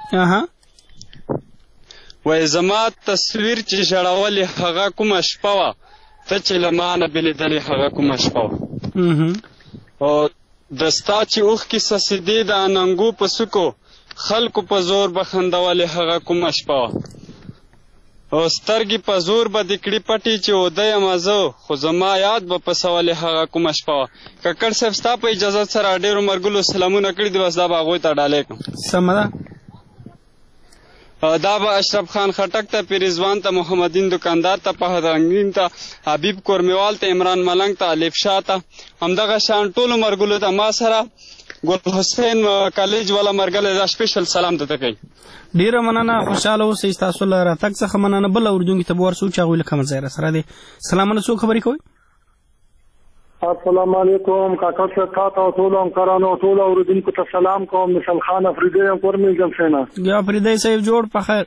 وایي زما تصویر چې ژړولې هغه کومه شپه وه ته چې له ما نه بېلېدلې هغه کومه شپه وه او د ستا چې اوښکې څڅېدې د اننګو په څوکو خلکو په زور به خندولې هغه کومه شپه وه او سترګې په زور به دې کړي پټې چې اوده یمه زه خو زما یاد به پسولې هغه کومه شپه وه ککړ صاحب ستا په اجازت سره ډېرو مرګلو سلامونه کړي دي بس دا به هغوی ته ډالۍ کړم سمه ده دا به اشرف خان خټک ته پیرزوان ته محمدین دکاندار ته پهدرنګین ته حبیب کورمیوال ته عمران ملنګ ته الف شاه ته همدغه شان ټولو مرګلو ته ما سره ګل حسین کالج والا مرګلی دا سپیشل سلام ته کوي ډیره مننه خوشحاله اوسئ ستاسو له راتګ څخه مننه بل اورېدونکي ته به ورسو چې هغوی له کومه ځای راسره دی سلامونه څوک خبرې کوئ السلام علیکم کاکا صاحب تا ته ټولو همکارانو ټولو اورېدونکو ته سلام کوم مشال خان افریدی یم کورمیل جمشید نه افریدی صاحب جوړ په خیر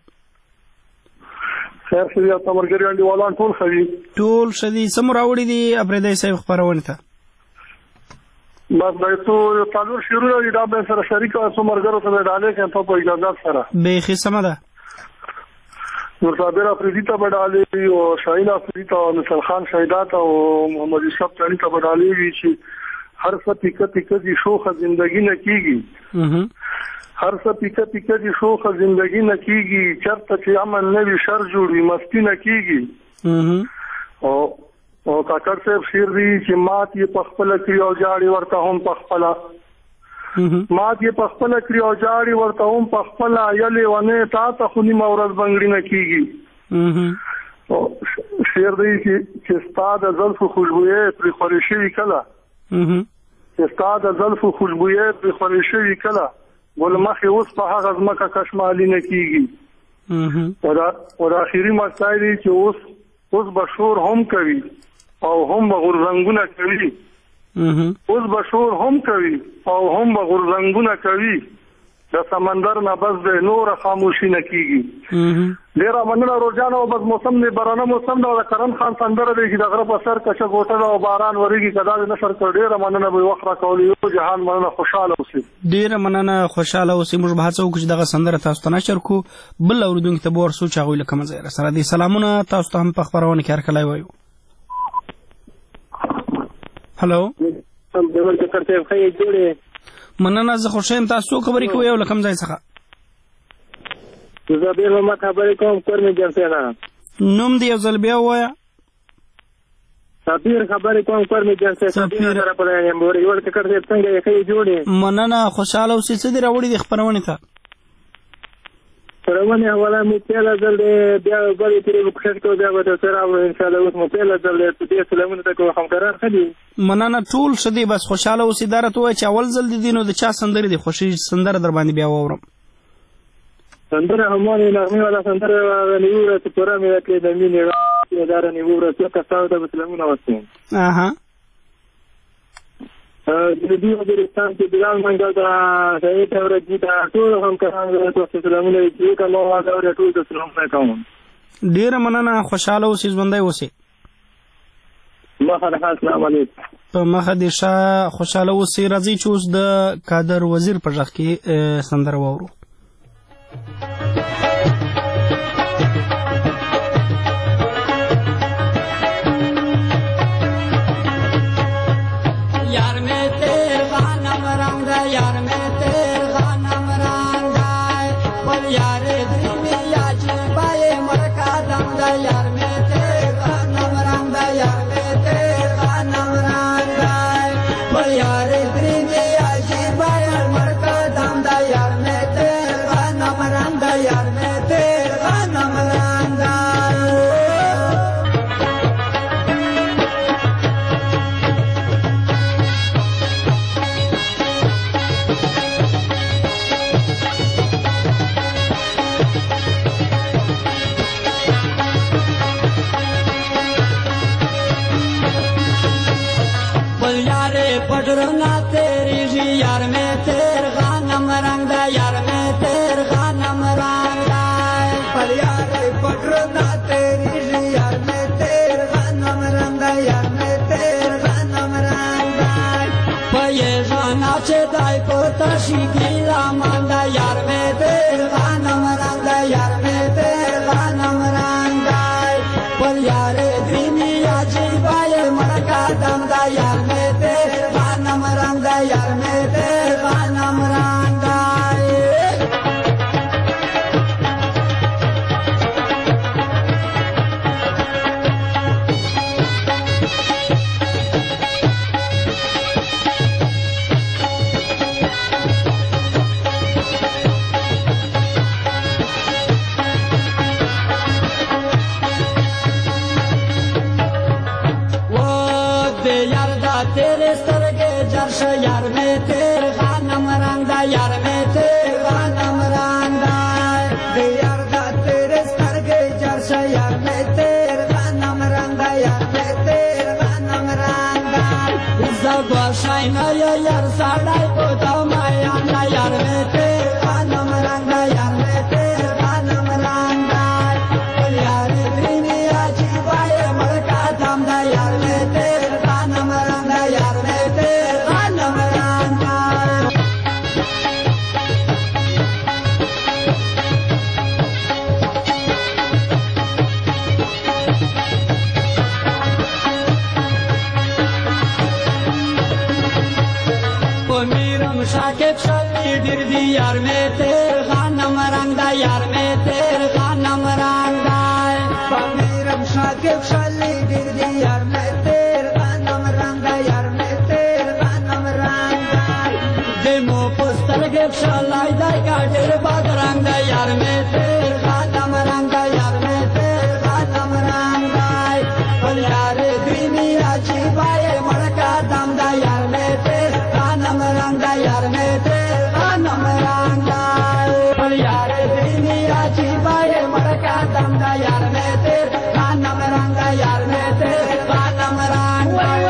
خیر ښه دي او ملګري انډیوالان ټول ښه دي ټول ښه دي څه مو راوړي دي افریدی صاحب خپرونې ته بس دا څو څلور شعرونه دي دا به سره شریک او څو ملګرو ته به ډالۍ کړم په اجازه سره بیخي سمه ده نور صابر افریدی ته به ډالۍ او شاهین افریدی ته او مشال خان شهیدا ته او محمد یوسف تانی ته به ډالۍ وي چې هر څه پیکه پیکه دي شوخه زندگی نه کیږي هر څه پیکه پیکه دي شوخه زندگی نه کیږي چرته چې امن نه وي شر جوړي مستی نه کیږي او او کاکړ صاحب شعر دی چې مات یې په خپله کړي او جاړي ورته هم په خپله مات یې په خپله کړي او جاړي ورته هم په خپله یلې ونې تا ته خو نیمه ورځ بنګړي نه کېږي شعر دی چې ستا د زلفو خوشبویې پرې خورې شوي کله چې ستا د زلفو خوشبویې پرې خورې شوي کله ګل مخې اوس په هغه ځمکه کشمالي نه کېږي او د اخري مقطع دی چې اوس به شور هم کوي او هم به غورځنګونه کوي اوس به شور هم کوي او هم به غورځنګونه کوي د سمندر نه بس د نور خاموشي نه کیږي ډیر مننه روزانه او بس موسم نه برانه موسم دا کرم خان سندره دی چې د غره په سر کچه ګوټه او باران وريږي کدا د نشر کړ ډیر مننه به وخت را کول یو جهان مننه خوشاله اوسئ ډیر مننه خوشاله اوسئ موږ به هڅه وکړو چې دغه سندره تاسو ته نشر کو بل اوریدونکو ته ور سوچ هغه لکه مزه سره دي سلامونه تاسو ته هم په خبرونه کې هرکلی وایو هلو هم دغه کرته خې جوړه مننه زه خوشم تاسو خبرې کوئ او لکم ځای څخه زه به ما خبرې کوم کورمې جنسه نوم دی یو ځل بیا وایا سفیر خبرې کوم کورمې جنسه سفیر سره په یوه یو کرته څنګه یې جوړه مننه خوشاله اوسئ څه دی راوړي د خبرونه ته خبرونه اوله مې پیاله ځل بیا بلې ترې وکړو بیا به سره او ان شاء الله اوس مې پیاله ځل دې سلامونه ته کوم قرار خدي مننه ټول شدي بس خوشاله اوسئ درته وای چې اول ځل دینو د چا سندره دي خوشي سندره در باندې بیا وورم سندره همونه نغمه ولا سندره نیوره چې پورا مې کې د مینې اداره نیوره څه تاسو ته سلامونه واسم اها د دې افغانستان کې بلال منګل دا شهید اورځي دا ټول هم کارانګو ته سلامونه چې کومه واده ور ټول ته سلام کوم ډیر مننه خوشاله اوسئ ژوندۍ اوسئ مخه السلام علیکم په مخه دې خوشاله اوسئ راځي چې اوس د قادر وزیر په ځخ کې سندره وورو Shakib Shali, Dirdi Yarmet شلای دای کاټر باد رنگ دای یار می تیر خاتم رنگ دای یار می تیر خاتم رنگ دای بل یار دوی میا چی پای مړکا دم دای یار می تیر خاتم رنگ دای یار می تیر خاتم رنگ دای بل یار دوی میا چی پای مړکا دم دای یار می تیر خاتم رنگ دای یار می تیر خاتم رنگ دای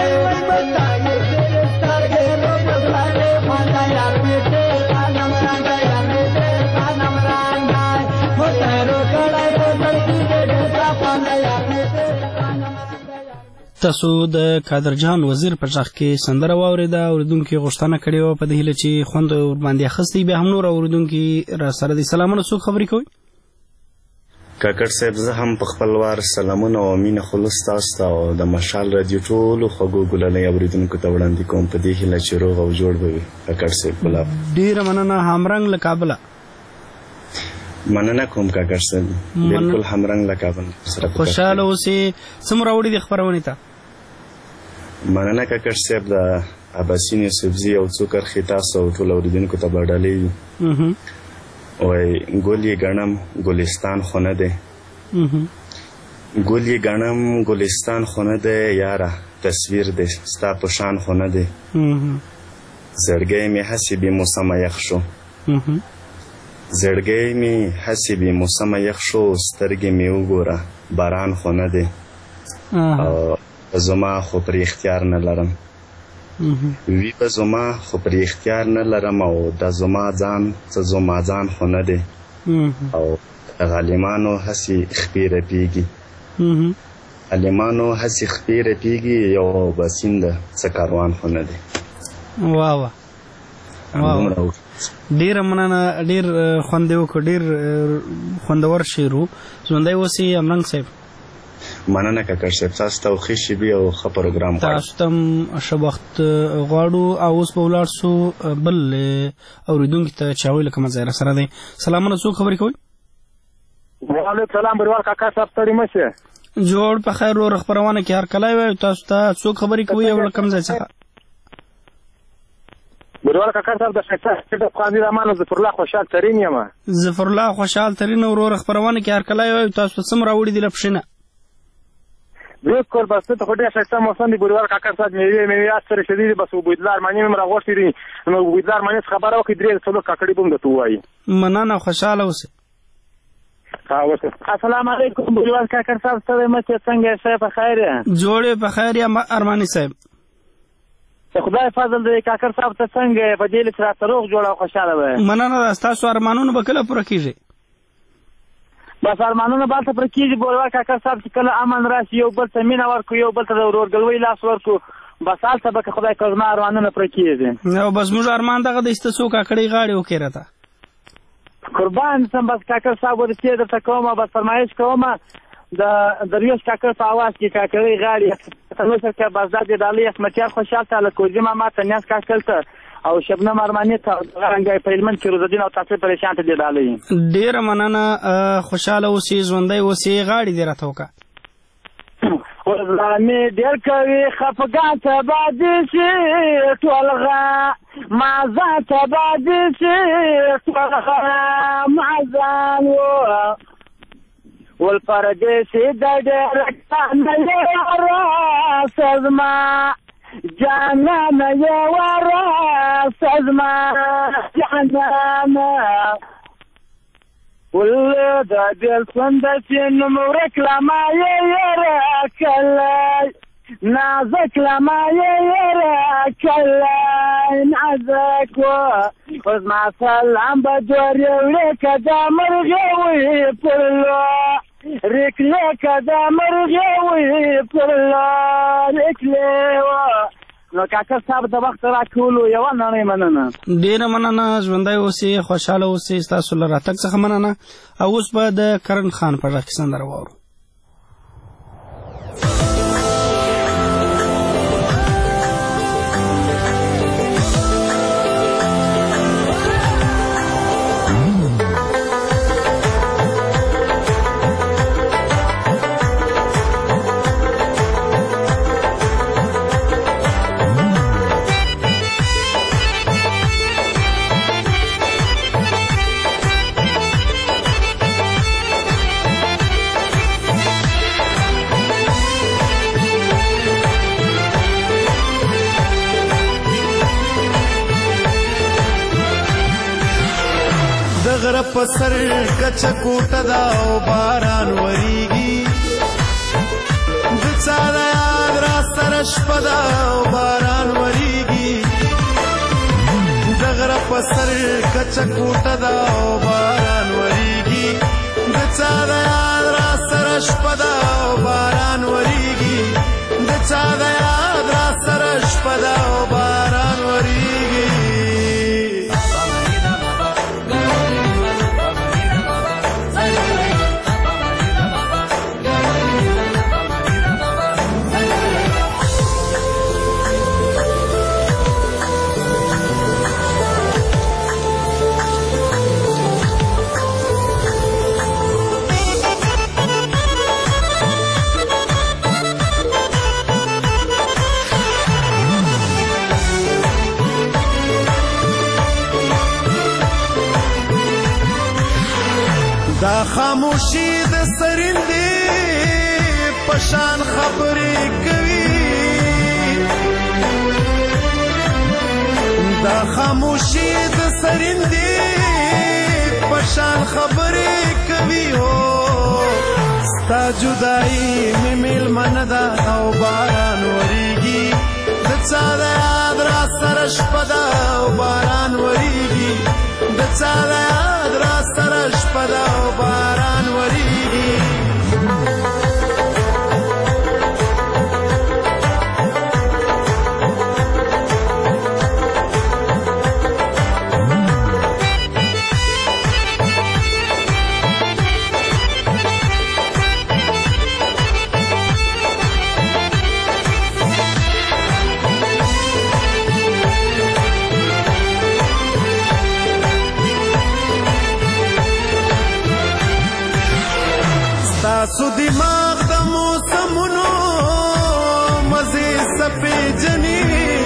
تاسو د قادرجان وزیر په ځخ کې سندره واوریده اوریدونکو غوښتنه کړې و په دې هیله چې خوند ور باندې اخستې به هم نور اوریدونکو را سره دي سلامونه څوک خبرې کوي کاکړ صاحب زه هم په خپل وار سلامونه او مینه خلوص تاسو ته او د مشال رادیو ټولو خوږو ګلالۍ اوریدونکو ته وړاندې کوم په دې هیله چې روغ او جوړ به وي کاکړ صاحب بلا ډیره مننه همرنګ له کابل مننه کوم کاکړ صاحب بالکل همرنګ له کابل سره خوشاله اوسې څومره وړي د خبرونه ته مننه کاکړ صاحب د اباسین یوسفزي او څو کرښې تاسو او ټول اوریدونکو ته به ډالۍ وای ګل یې ګڼم ګلستان خو نه دی ګل یې ګڼم ګلستان خو نه دی یاره تصویر دی ستا په شان خو نه دی زړګی مې هسې بې موسمه یخ شو زړګی مې هسې بې موسمه یخ شو سترګې مې وګوره باران خو نه دی او زما خو پرې اختیار نه لرم وی به زما خو پرې اختیار نه لرم او د زما ځان څه زما ځان خو نه دی او د غلیمانو هسې خپې رپېږي غلیمانو هسې خپې رپېږي یو بسین ده څه کاروان خو نه دی واه ډیره مننه ډیر خوند وکړ ډیر خوندور شعر و ژوندی اوسئ امرنګ صاحب مننه کاکړ صاحب تاسو ته ښه شیبې او ښه پروګرام غواړو تاسو ته ښه وخت غواړو او اوس به ولاړ سو بل اورېدونکي ته چې هغوی لکه مزه راسره دی سلامونه څوک خبرې کوئ وعلیکم سلام بریوال کاکا صاحب ستړي مه شئ جوړ په خیر ورو خپرونه کې هر کلی وی تاسو ته څوک خبرې کوي او له کوم ځای څخه بریوال کاکا صاحب د شکر قاضي رحمان ظفرالله خوشحال ترین یم ظفرالله خوشحال ترین ورو خپرونه کې هر کلی وی تاسو ته څومره راوړي دي له پښې نه بالکل بس ته خو ډېر ښایسته موسم دی بریوال کاکا صاحب مېوې سره شدې دي بس عبیدالله ارماني مې راغوښتي دي نو عبیدالله ارماني څخه خبره وکړي درې څلور کاکړي به هم درته ووایي مننه خوشحاله اوسئ السلام علیکم بریوال کاکړ صاحب ستړی مه شئ څنګه یې صاحب په خیر یې جوړ یې په خیر یې ارماني صاحب د خدای فضل دی کاکړ صاحب ته څنګه یې په دې لیک راته روغ جوړ او خوشحاله به مننه ده ستاسو ارمانونه به کله پوره کېږي بس ارمانونه به هلته پوره کېږي بریوال کاکړ صاحب چې کله امن راشي یو بل ته مینه ورکړو یو بل ته د ورورګلوۍ لاس ورکړو بس هلته به که خدای که زما ارمانونه پوره کېږي او بس موږ ارمان دغه دی چې ته څو کاکړۍ غاړې وکړې راته قربان سم بس کاکړ صاحب ورته درته کوم بس فرمایش کوم د درویش کاکړ په اواز کې کاکړۍ غاړې تلوسه کې بس دا د ډالۍ اسمتیار خوشحال ته لکوجي ماما ته نیاز کاکل ته او شبنم ارماني ته رنګای په هلمند کې روزالدین او تاسو پریشان ته د ډالۍ ډېره مننه خوشحاله اوسئ ژوندی اوسئ غاړې دې راته وکړه مې ډېر کوي خفګان ته بادي شي ټولغه مازه ته بادي شي ټولغه مازان و والپردیسي د ډېر نه یاره سزما جانانه یاره سزما جانانه ول د دل څنګه چې نوم ورکلمه یاره کله نازک لما یاره کله نازک و اوس ما سلام به جوړ یوړې که د مرغې وي پرلو ریکلې که د مرغې وي پرلو ریکلې و نو کاکا صاحب د وخت راکولو یوه نړۍ مننه ډېره مننه ژوندی اوسئ خوشحاله اوسئ ستاسو له راتګ څخه مننه او اوس به د کرن خان په غږ کې سندره واورو په سر کچه کوټه دا او باران وریږي د چا د یاد را سره شپه ده او باران وریږي د غره په سر کچه کوټه ده او باران وریږي د چا د یاد را سره شپه ده او باران وریږي د چا د یاد را سره شپه ده او باران وریږي دا خاموشي د سرندې پشان خبرې کوي دا خاموشي د سرندې پشان خبرې کوي هو ستا جدایي مې میلمنه ده او باران وریږي د چا د یاد را سره شپه ده او باران وریږي د چا د یاد را سره شپه ده او باران وریږي ستاسو دماغ د موسمونو مزې سپېجنې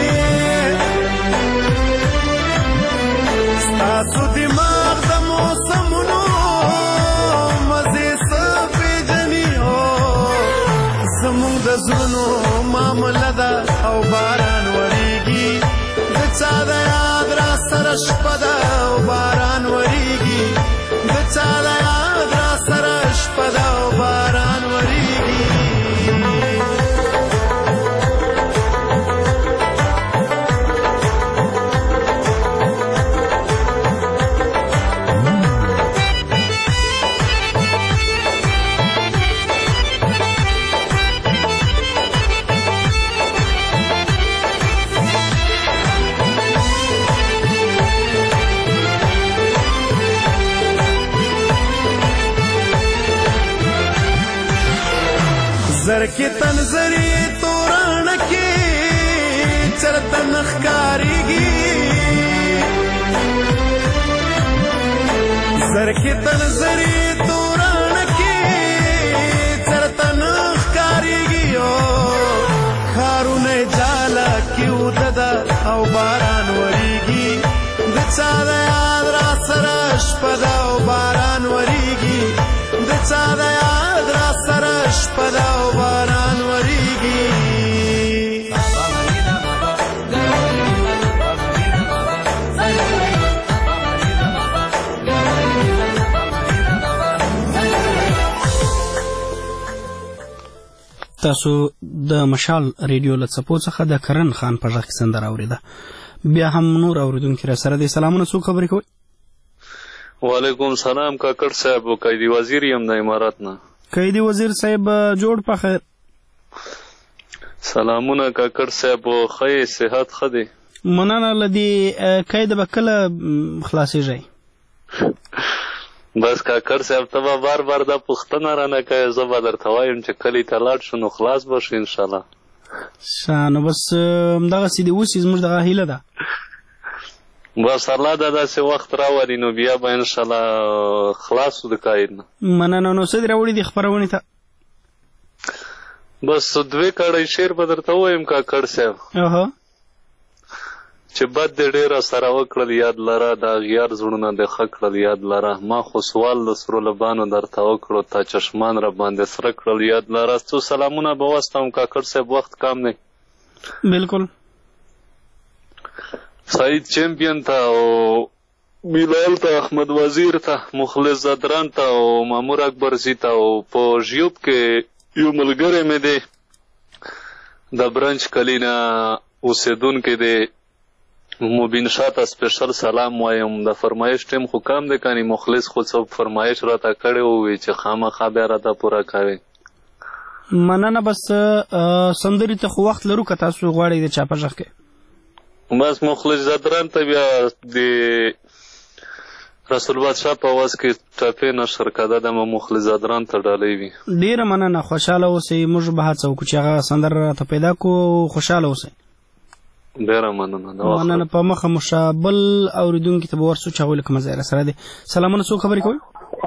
ستاسو دماغ د موسمونو مزې سپېجنې هو زموږ د زړونو معامله ده او باران وریږي د چا د یاد را سره شپه ده او باران وریږي د چا د یاد را سره شپه ده او باران وریږي زرکی تنظری تورانکی چرته نخکاریږي زرکی تنظری تورانکی چرته نخکاریږي خارونه جاله کیوده او باران وریږي د چا د یاد را سره شپه ده او باران وریږي د چا د یاد را سره شپه ده او باران وریږي تاسو د مشال ریډیو له څپو څخه د کرن خان په غږ کې سندره اورېده. بیا هم نور اورېدونکي را سره دي. سلامونه، څوک خبرې کوئ؟ وعلیکم سلام کاکړ صاحب، قیدي وزیر یم د امارات نه. قیدي وزیر صاحب جوړ په خیر. سلامونه کاکړ صاحب، ښه صحت ښه دی؟ مننه. له دې قید به کله خلاصېږئ؟ بس کاکړ صاحب ته به بار بار دا پوښتنه رانه کوې، زه به درته وایم چې کلي ته لاړ شو نو خلاص به شو انشاءالله. ښه، نو بس همدغسې دې اوسي، زموږ دغه هیله ده. بس الله دا داسې وخت راولي نو بیا به انشاءالله خلاص وو د قاید نه. مننه. نو څه دې راوړي دي خپرونې ته؟ بس 2 کړۍ شعر به درته ووایم کاکړ صاحب. چې بد دې ډېره سره وکړل یاد لره، د اغیار زړونه دې ښه کړل یاد لره، ما خو سوال د سرو لبانو درته وکړو، تا چشمان را باندې سره کړل یاد لره. څو سلامونه به واستوم کاکړ صاحب، وخت کم دی. بالکل. سعید چیمپئن ته او بلال ته، احمد وزیر ته، مخلص زدران ته او مامور اکبرزي ته، او په ژیوب کې یو ملګری مې دی د برنج کلي نه اوسېدونکی دی، مبین شاه ته سپیشل سلام وایم. د فرمایش ټیم خو کم دی، کنې مخلص خو څه فرمایش راته کړی ووي چې خامخا بیا راته پوره کوي. مننه. بس سندرې ته خو وخت لرو که تاسو غواړئ د چاپه غږ کې؟ بس مخلص زدران ته بیا د رسول بادشاه په اواز کې ټپې نشر کده د مخلص زدران ته ډالۍ وي. ډېره مننه، خوشحاله اوسئ. موږ به هڅه وکړو چې هغه سندره راته پیدا کړو. خوشحاله اوسئ. ډېره مننه. مننه. په مخه مو شه. بل اورېدونکي ته به ورسو چې هغوی له کومه ځایه راسره دی. سلامونه، څوک خبرې کوئ؟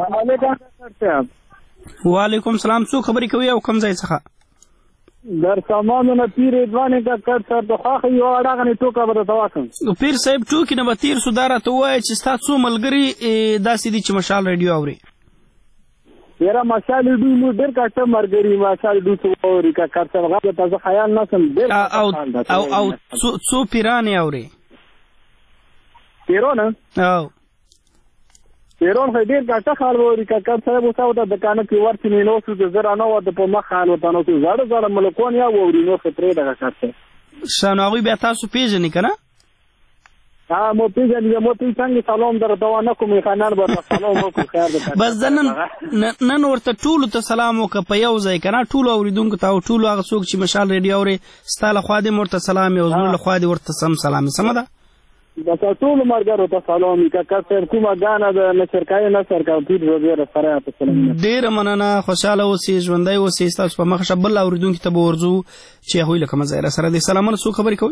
وعلیکم سلام. څوک خبرې کوي او کوم ځای څخه؟ در سامانونه پیر ادوان کاکړ سر د خواخه یو اړه ټوکه به درته واکم. پیر صاحب ټوکې نه به تېر سو. دا راته ووایه چې ستا څو ملګري داسې دي چې مشال ریډیو اوري؟ یاره مشال ریډیو مو ډېر کټه ملګري مشال ریډیو څه اوري کاکړ سر هغه ته زه خیال نه سم ډېر. او څو پیرانې اوري؟ پیرونه؟ او پیرون خو ډېر ګټه خال ووري کاکړ صاحب اوس او د دکانه کې ورته نه نو څه زه را نه وته په مخ حال وته نو څه زړه ملکون یا ووري نو خطرې دغه کارته شنو هغوی بیا تاسو پیژنې که نه؟ مو پیژنې. مو ته څنګه سلام درته ونه کوم خانان به سلام وکړو. خیر ده. بس زه نن ورته ټولو ته سلام وکړه په یو ځای که نه، ټولو اورېدونکو ته او ټولو هغه څوک چې مشال ریډیو اوري ستا له خوا دې ورته سلام وي او زموږ له خوا دې ورته سم سلام وي. سمه ده؟ بس ټولو ملګرو ته سلام وي. کاکړ صاحب کومه ګانه د نشرکایي نشر کوي پیر ډېره سره ته سلام. ډېره مننه. خوشحاله اوسئ، ژوندی اوسئ. ستاسو په مخه شه. بل اورېدونکي ته به ورځو چې هغوی له کومه ځایه راسره دي. سلامونه، څوک خبرې کوئ؟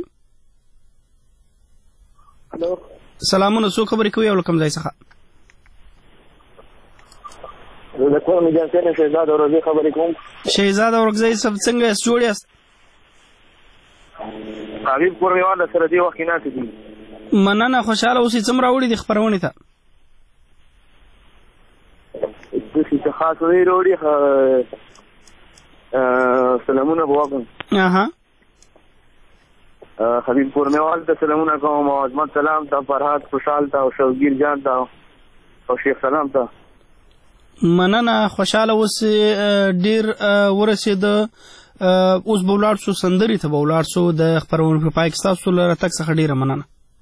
سلامونه، څوک خبرې کوئ او له کوم ځای څخه؟ زه د کور مجلسې نه شهزاد اورګزی خبرې کوم. شهزاد اورګزی صاحب څنګه یاست؟ جوړ یاست؟ حبیب کور مې واده سره دې وخت کې ناستې دي. مننه. خوشحاله اوسئ. څه راوړي دي خپرونې ته؟ داسې څه خاص نه راوړي. سلامونه به وکړم. حبیب پورنیوال ته سلامونه کوم او عظمت سلام ته، فرحات خوشحال ته او شوګیر جان ته او شیخ سلام ته. مننه. خوشحاله اوسئ. ډېر ورسېده. اوس به ولاړ شو سندرې ته به ولاړ شو. د خپرونې په پای کې ستاسو له راتګ څخه ډېره مننه.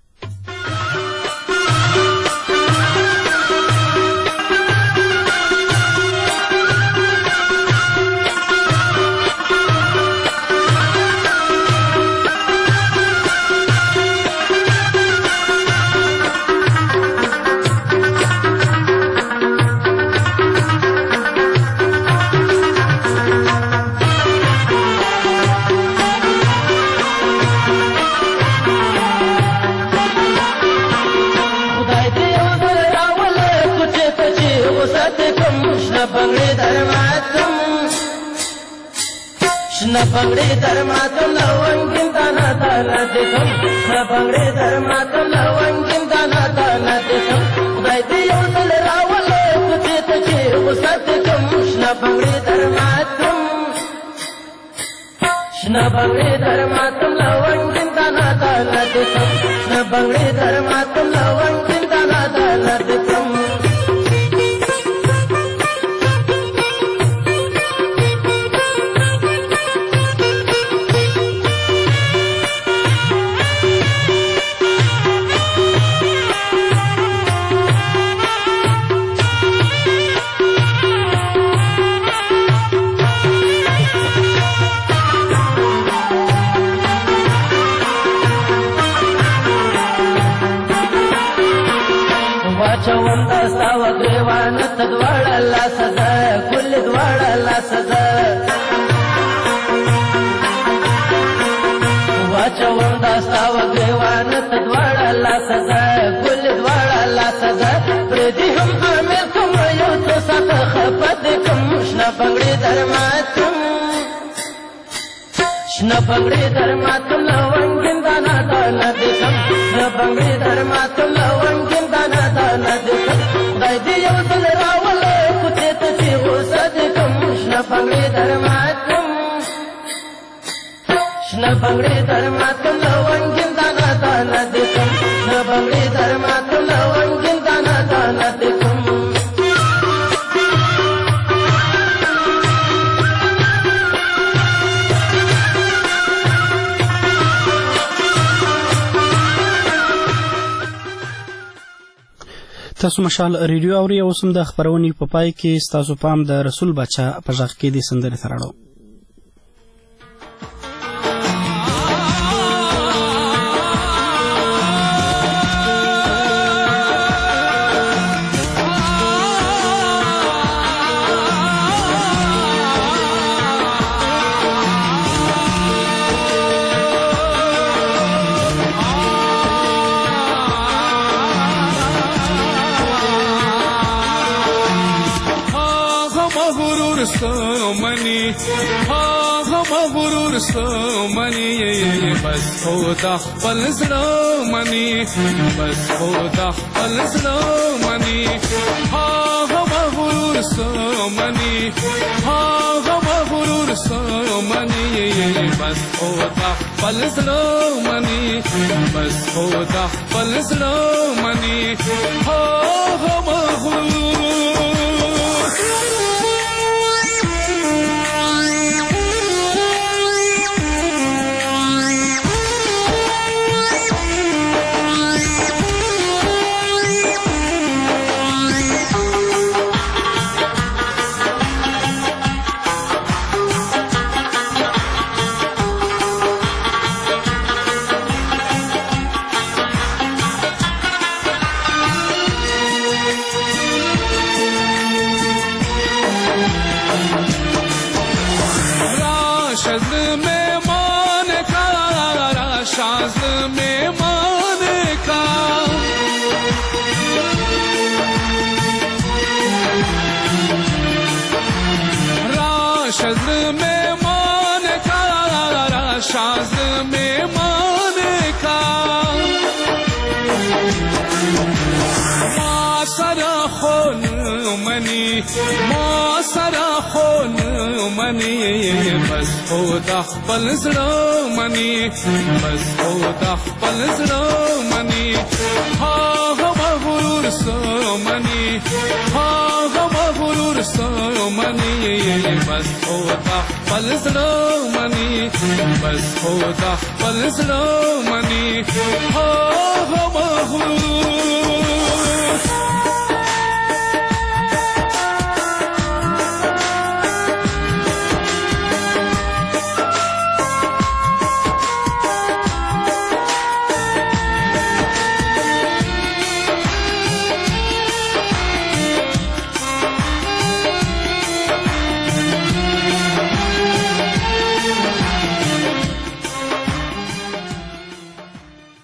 Nabangre darmatam lawangin dana dana dekam Nabangre darmatam lawangin dana dana dekam Uday diyo sal rawale kuche tache usat dekam Nabangre darmatam Nabangre darmatam lawangin dana dana dekam Nabangre darmatam lawangin dana dana dekam چوندا ساو گریوان تدوار اللہ سزا کل دوار اللہ سزا چوندا ساو گریوان تدوار اللہ سزا کل دوار اللہ سزا پردی ہم عامل کم یو تو سات خپت کم شنا بنگڑی درماتم شنا بنگڑی درماتم لونگین دانا دانا دیکم شنا بنگڑی درماتم لونگین دانا دانا دیکم خدای دی یو ځل راولې کوڅې ته چې غوسه دې کم شنه بنګړې درماتم شنه بنګړې درماتم لونګین دانا دانا دې کم شنه بنګړې درماتم لونګین تاسو مشال ریډیو اوري او سم د خبرونې په پای کې ستاسو پام د رسول بچا په ځخ کې د سندرې تراړو. سومنی غرور سومنی بس خدا خپل زړه منی بس خدا خپل زړه منی غرور سومنی غرور سومنی بس خدا خپل زړه منی بس خدا خپل زړه منی غرور ما سره خون منی بس خدا خپل زړه منی بس خدا خپل زړه منی غرور سومنی غرور سومنی بس خدا خپل زړه منی بس خدا خپل زړه منی غرور